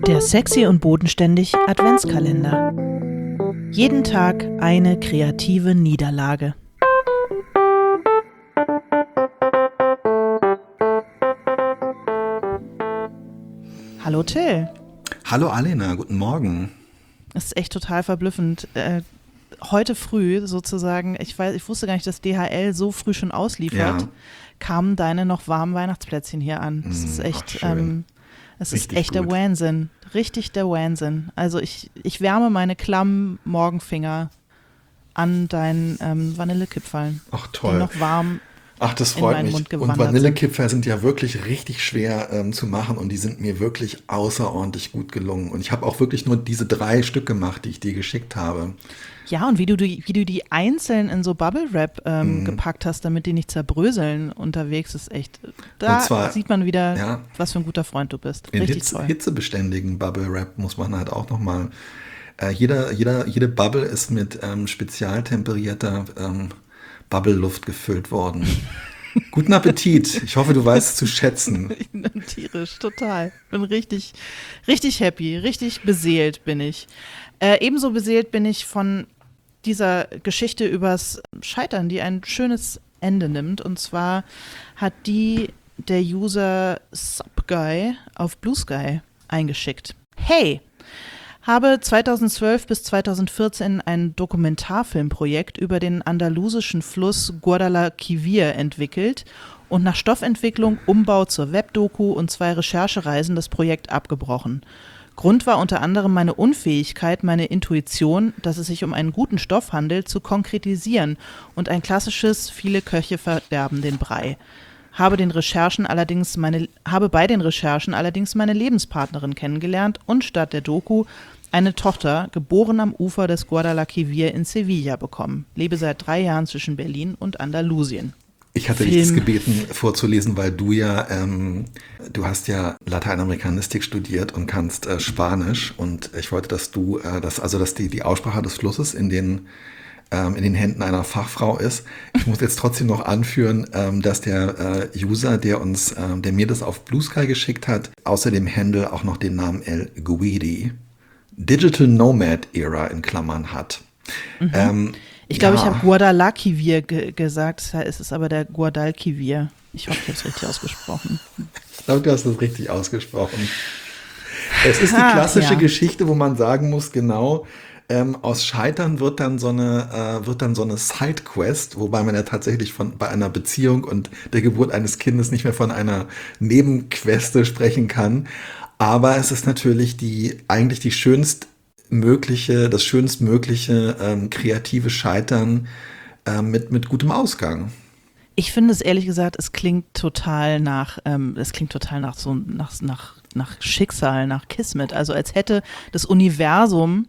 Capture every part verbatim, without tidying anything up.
Der sexy und bodenständig Adventskalender. Jeden Tag eine kreative Niederlage. Hallo Till. Hallo Alena, guten Morgen. Das ist echt total verblüffend. Äh, heute früh sozusagen, ich weiß, ich wusste gar nicht, dass D H L so früh schon ausliefert, ja. kamen deine noch warmen Weihnachtsplätzchen hier an. Das ist echt, Ach, ähm, es ist Richtig echt der gut. Wahnsinn. Richtig der Wahnsinn. Also ich, ich wärme meine klammen Morgenfinger an deinen ähm, Vanillekipferln. Ach Die toll. noch warm Ach, das in freut meinen mich. Mund Und gewandert Vanillekipferl sind ja wirklich richtig schwer ähm, zu machen und die sind mir wirklich außerordentlich gut gelungen. Und ich habe auch wirklich nur diese drei Stück gemacht, die ich dir geschickt habe. Ja, und wie du die, wie du die einzeln in so Bubble Wrap ähm, Mhm. gepackt hast, damit die nicht zerbröseln unterwegs, ist echt, da Und zwar, sieht man wieder, ja, was für ein guter Freund du bist. in Richtig Hitze, toll. hitzebeständigen Bubble Wrap muss man halt auch nochmal. Äh, jeder, jeder, jede Bubble ist mit ähm, spezialtemperierter ähm, Bubble-Luft gefüllt worden. Guten Appetit. Ich hoffe, du weißt es zu schätzen. Tierisch, total. Bin richtig, richtig happy, richtig beseelt bin ich. Äh, ebenso beseelt bin ich von dieser Geschichte übers Scheitern, die ein schönes Ende nimmt. Und zwar hat die der User Subguy auf Blue Sky eingeschickt. Hey! Habe zweitausendzwölf bis zweitausendvierzehn ein Dokumentarfilmprojekt über den andalusischen Fluss Guadalquivir entwickelt und nach Stoffentwicklung, Umbau zur Webdoku und zwei Recherchereisen das Projekt abgebrochen. Grund war unter anderem meine Unfähigkeit, meine Intuition, dass es sich um einen guten Stoff handelt, zu konkretisieren und ein klassisches "viele Köche verderben den Brei". Habe, den Recherchen allerdings meine, habe bei den Recherchen allerdings meine Lebenspartnerin kennengelernt und statt der Doku eine Tochter, geboren am Ufer des Guadalquivir in Sevilla, bekommen. Lebe seit drei Jahren zwischen Berlin und Andalusien. Ich hatte dich das gebeten vorzulesen, weil du ja, ähm, du hast ja Lateinamerikanistik studiert und kannst äh, Spanisch und ich wollte, dass du, äh, das, also dass die, die Aussprache des Flusses in den ähm, in den Händen einer Fachfrau ist. Ich muss jetzt trotzdem noch anführen, ähm, dass der äh, User, der uns, ähm, der mir das auf Blue Sky geschickt hat, außer dem Handle auch noch den Namen El Guidi, Digital Nomad Era in Klammern hat. Mhm. Ähm, Ich glaube, ja. ich habe Guadalquivir ge- gesagt, es ist aber der Guadalquivir. Ich hoffe, ich habe es richtig ausgesprochen. Ich glaube, du hast es richtig ausgesprochen. Es ist die Ah, klassische ja. Geschichte, wo man sagen muss, genau, ähm, aus Scheitern wird dann so eine, äh, wird dann so eine Sidequest, wobei man ja tatsächlich von bei einer Beziehung und der Geburt eines Kindes nicht mehr von einer Nebenqueste sprechen kann. Aber es ist natürlich die eigentlich die schönst mögliche, das schönstmögliche ähm, kreative Scheitern äh, mit, mit gutem Ausgang. Ich finde es ehrlich gesagt, es klingt total nach, ähm, es klingt total nach so nach, nach, nach Schicksal, nach Kismet. Also als hätte das Universum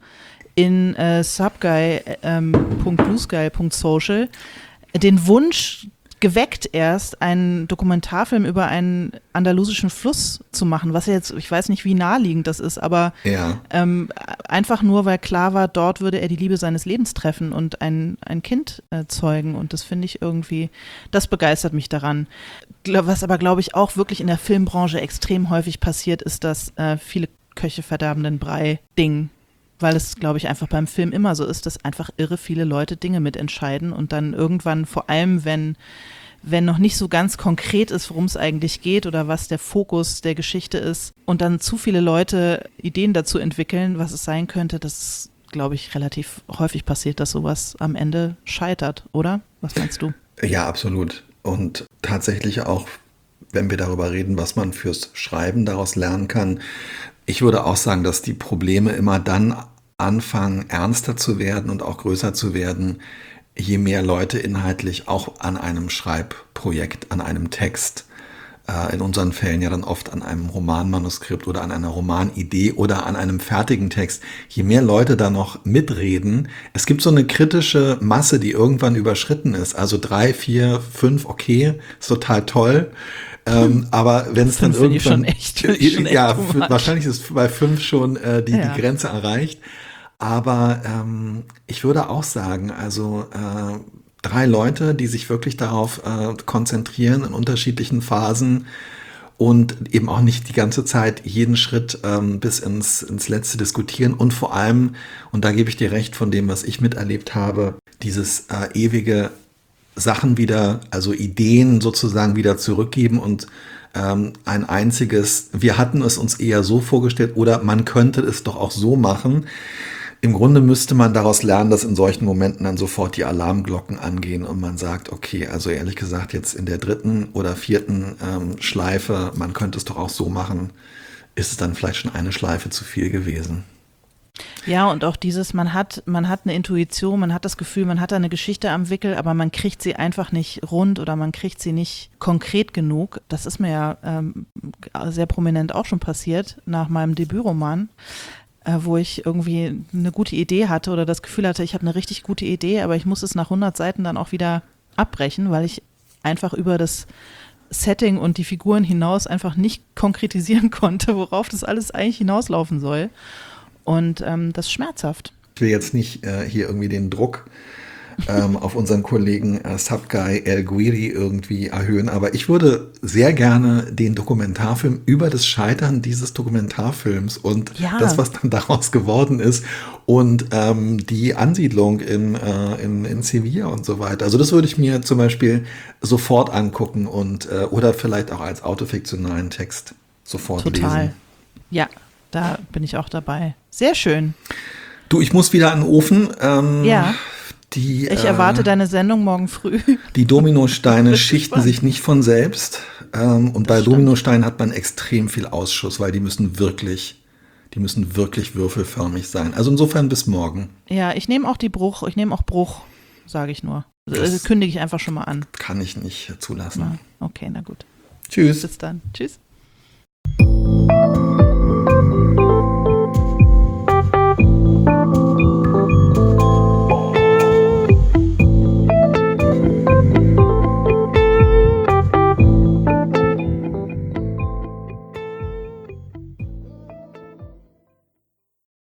in äh, subguy punkt bluesky punkt social den Wunsch geweckt, erst einen Dokumentarfilm über einen andalusischen Fluss zu machen, was ja jetzt, ich weiß nicht, wie naheliegend das ist, aber Ja. ähm, einfach nur, weil klar war, dort würde er die Liebe seines Lebens treffen und ein, ein Kind äh, zeugen, und das finde ich irgendwie, das begeistert mich daran. Gl- Was aber, glaube ich, auch wirklich in der Filmbranche extrem häufig passiert, ist das äh, viele Köche verderbenden Brei-Ding. Weil es, glaube ich, einfach beim Film immer so ist, dass einfach irre viele Leute Dinge mitentscheiden und dann irgendwann, vor allem wenn, wenn noch nicht so ganz konkret ist, worum es eigentlich geht oder was der Fokus der Geschichte ist und dann zu viele Leute Ideen dazu entwickeln, was es sein könnte, das ist, glaube ich, relativ häufig passiert, dass sowas am Ende scheitert, oder? Was meinst du? Ja, absolut. Und tatsächlich auch, wenn wir darüber reden, was man fürs Schreiben daraus lernen kann. Ich würde auch sagen, dass die Probleme immer dann anfangen, ernster zu werden und auch größer zu werden, je mehr Leute inhaltlich auch an einem Schreibprojekt, an einem Text, äh, in unseren Fällen ja dann oft an einem Romanmanuskript oder an einer Romanidee oder an einem fertigen Text, je mehr Leute da noch mitreden, es gibt so eine kritische Masse, die irgendwann überschritten ist. Also drei, vier, fünf, okay, ist total toll. Ähm, aber wenn es dann Fünf finde ich irgendwann, schon echt, finde ich schon echt ja, too f- much. wahrscheinlich ist bei fünf schon äh, die, Ja. die Grenze erreicht. Aber ähm, ich würde auch sagen, also äh, drei Leute, die sich wirklich darauf äh, konzentrieren in unterschiedlichen Phasen und eben auch nicht die ganze Zeit jeden Schritt ähm, bis ins, ins Letzte diskutieren und vor allem, und da gebe ich dir recht von dem, was ich miterlebt habe, dieses äh, ewige Sachen wieder, also Ideen sozusagen wieder zurückgeben und ähm, ein einziges, wir hatten es uns eher so vorgestellt oder man könnte es doch auch so machen. Im Grunde müsste man daraus lernen, dass in solchen Momenten dann sofort die Alarmglocken angehen und man sagt, okay, also ehrlich gesagt jetzt in der dritten oder vierten ähm, Schleife, man könnte es doch auch so machen, ist es dann vielleicht schon eine Schleife zu viel gewesen. Ja, und auch dieses, man hat, man hat eine Intuition, man hat das Gefühl, man hat da eine Geschichte am Wickel, aber man kriegt sie einfach nicht rund oder man kriegt sie nicht konkret genug. Das ist mir ja ähm, sehr prominent auch schon passiert nach meinem Debütroman, äh, wo ich irgendwie eine gute Idee hatte oder das Gefühl hatte, ich habe eine richtig gute Idee, aber ich muss es nach hundert Seiten dann auch wieder abbrechen, weil ich einfach über das Setting und die Figuren hinaus einfach nicht konkretisieren konnte, worauf das alles eigentlich hinauslaufen soll. Und ähm, das ist schmerzhaft. Ich will jetzt nicht äh, hier irgendwie den Druck ähm, auf unseren Kollegen äh, Subguy El Guiri irgendwie erhöhen, aber ich würde sehr gerne den Dokumentarfilm über das Scheitern dieses Dokumentarfilms und Ja. das, was dann daraus geworden ist und ähm, die Ansiedlung in, äh, in, in Sevilla und so weiter. Also das würde ich mir zum Beispiel sofort angucken und äh, oder vielleicht auch als autofiktionalen Text sofort Total. lesen. Ja, da bin ich auch dabei. Sehr schön. Du, ich muss wieder an den Ofen. Ähm, Ja. Die, Ich äh, erwarte deine Sendung morgen früh. Die Dominosteine Bin schichten gespannt. sich nicht von selbst. Ähm, und bei stimmt. Dominosteinen hat man extrem viel Ausschuss, weil die müssen wirklich, die müssen wirklich würfelförmig sein. Also insofern bis morgen. Ja, ich nehme auch die Bruch, ich nehme auch Bruch, sage ich nur. Das kündige ich einfach schon mal an. Kann ich nicht zulassen. Ja, okay, na gut. Tschüss. Bis dann. Tschüss.